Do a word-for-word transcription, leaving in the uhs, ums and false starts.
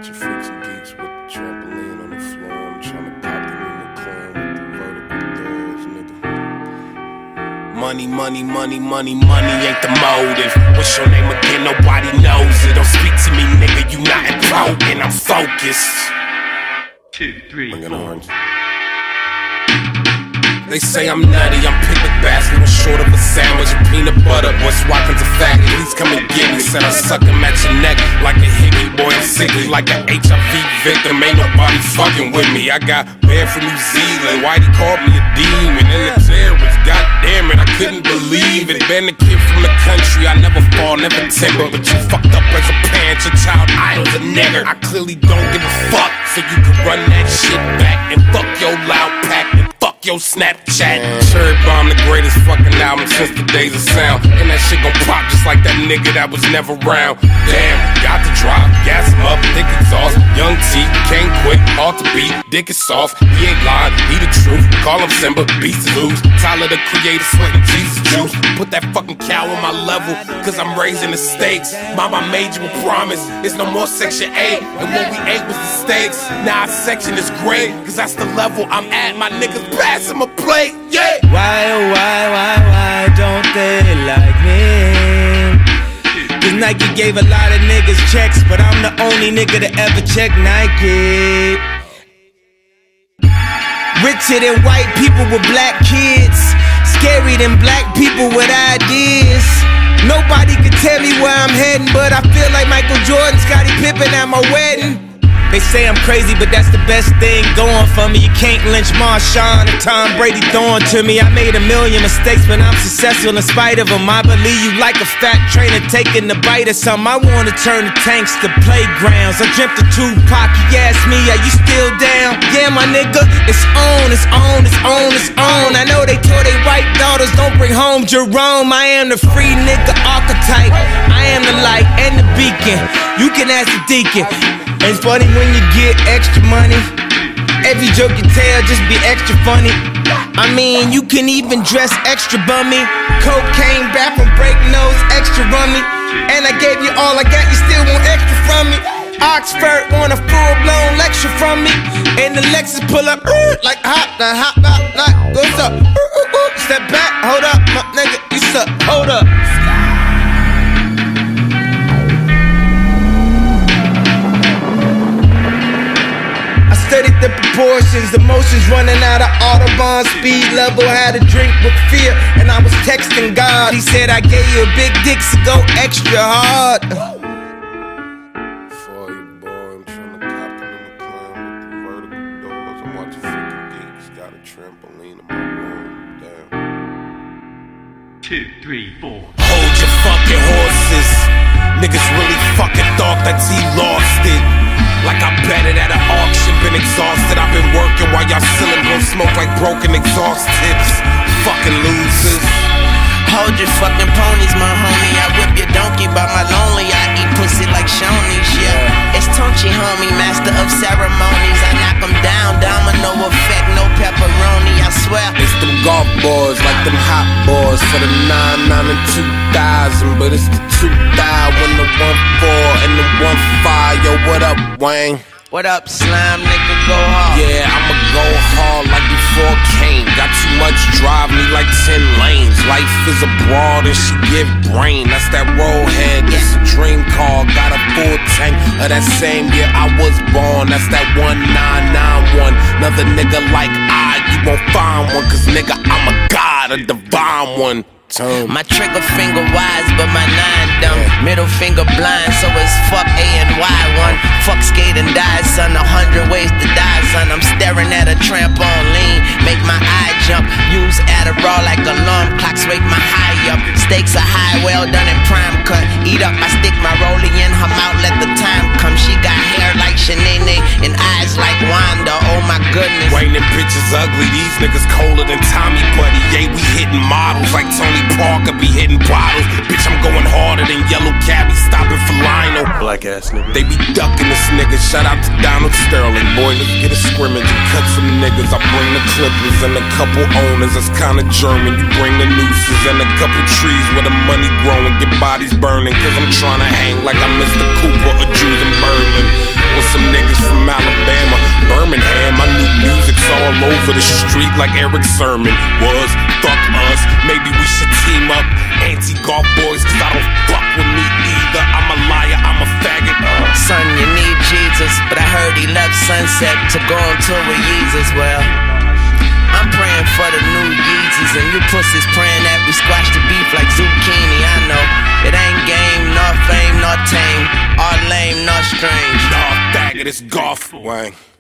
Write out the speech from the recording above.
watching freaks and geeks with the trampoline on the floor. I'm trying to pop them in the clown with the vertical doors, nigga. Money, money, money, money, money ain't the motive. What's your name again? Nobody knows it. Don't speak to me, nigga, you not important. I'm focused. Two, three, Bring it four. orange. They say I'm nutty, I'm picnic basket with short of a sandwich and peanut butter. Boy, Swapping's a fact, please come and get me. Said I suck him at your neck like a hickey, boy, I'm sickly like an H I V victim. Ain't nobody fucking with me. I got banned from New Zealand, Whitey called me a demon. And the terrorist, goddamn it, I couldn't believe it. Been a kid from the country, I never fall, never timber. But you fucked up as a parent, your child idol's a nigger. I clearly don't give a fuck, so you can run that shit back and fuck your loud pack and fuck your Snapchat. Cherry Bomb, the greatest fucking album since the days of sound. And that shit gon' pop just like that nigga that was never around. Damn, got the drop, gas him up, thick exhaust. Young T, can't quit, hard to beat, dick is soft. He ain't lying, he the truth. Call him Simba, beast is loose. Tyler the creator, sweating Jesus juice. Put that fucking cow on my level, cause I'm raising the stakes. Mama made you a promise, it's no more Section eight. And what we ate was the steaks. Now our section is great, cause that's the level I'm at. My niggas pass him a plate, yeah. Why, oh why, why, why don't they like me? Cause Nike gave a lot of niggas checks, but I'm the only nigga to ever check Nike. Richer than white people with black kids, scary than black people with ideas. Nobody can tell me where I'm heading, but I feel like Michael Jordan, Scottie Pippen at my wedding. They say I'm crazy, but that's the best thing going for me. You can't lynch Marshawn and Tom Brady throwing to me. I made a million mistakes, but I'm successful in spite of them. I believe you like a fat trainer taking the bite of something. I wanna turn the tanks to playgrounds. I dreamt of Tupac, he asked me, are you still down? Yeah, my nigga, it's on, it's on, it's on, it's on. I know they told they white daughters don't bring home Jerome. I am the free nigga archetype. I am the light and the beacon. You can ask the deacon. It's funny when you get extra money. Every joke you tell just be extra funny. I mean, you can even dress extra bummy. Cocaine, bathroom break nose, extra rummy. And I gave you all I got, you still want extra from me. Oxford want a full-blown lecture from me. And the Lexus pull up uh, like hop, like hop, hop, like what's up? Uh, uh, uh, step back, hold up, my nigga, you suck, hold up. Studied the proportions, emotions running out of Audubon. Speed level, had a drink with fear, and I was texting God. He said, I gave you a big dick, so go extra hard. For you, boy, I'm trying to pop them in the clown with the vertical doors. I'm watching freaking geeks, got a trampoline in my room. Damn. Two, three, four. Hold your fucking horses. Niggas really fucking thought that he lost it. Like I bet it at an auction, been exhausted. I've been working while y'all ceiling blow smoke like broken exhaust tips. Fucking losers. Hold your fucking ponies, my homie. I whip your donkey by my lonely. I eat pussy like Shoney's, yeah. It's Tunchi, homie, master of ceremonies. I knock them down, domino effect, no pepperoni, I swear. It's them golf boys, like them hot boys for the nine, nine, and two thousand. But it's the two thousand when the one four and the one five. Yo, what up, Wayne? What up, slime, nigga, go hard. Yeah, I'ma go hard like before Kane. Got too much drive, me like ten lanes. Life is a broad and she give brain. That's that roll head, that's a dream car. Got a full tank of that same year I was born. That's that one nine nine one. Another nigga like I, you won't find one. Cause nigga, I'm a god, a divine one. My trigger finger wise, but my nine dumb. Middle finger blind, so it's fuck A and Y one. Fuck skate and die, son. A hundred ways to die, son. I'm staring at a tramp on lean, make my eye jump. Use Adderall like alarm clocks, wake my high up. Stakes are high, well done and prime cut. Eat up, I stick my rollie in her mouth, let the time come. She got hair like Shanae and eyes like Wanda. Oh my goodness. Wayne and bitches ugly, these niggas colder than Tommy Buddy. Yeah, we hitting models like Tony Parker be hitting bottles. Bitch, I'm going harder than Yellow Cabby, stopping for Lionel. Black ass nigga. They be ducking this nigga. Shout out to Donald Sterling. Boy, let's get a scrimmage and cut some niggas. I bring the clippers and a couple owners. That's kinda German. You bring the nooses and a couple trees where the money growing. Get bodies burning. Cause I'm trying to hang like I'm Mister Cooper or Jules and Berlin. with some niggas from Alabama, Birmingham. I knew music's all over the street like Eric Sermon was. Fuck us, maybe we should team up. Anti-golf boys, cause I don't fuck with me either. I'm a liar, I'm a faggot. Son, you need Jesus, but I heard he left Sunset to go on tour with Yeezus. Well, I'm praying for the new Yeezys, and you pussies praying that we squash the beef like zucchini. I know it ain't game, nor fame, nor tame, or lame, nor strange. Nah, faggot, it's golf. Wang.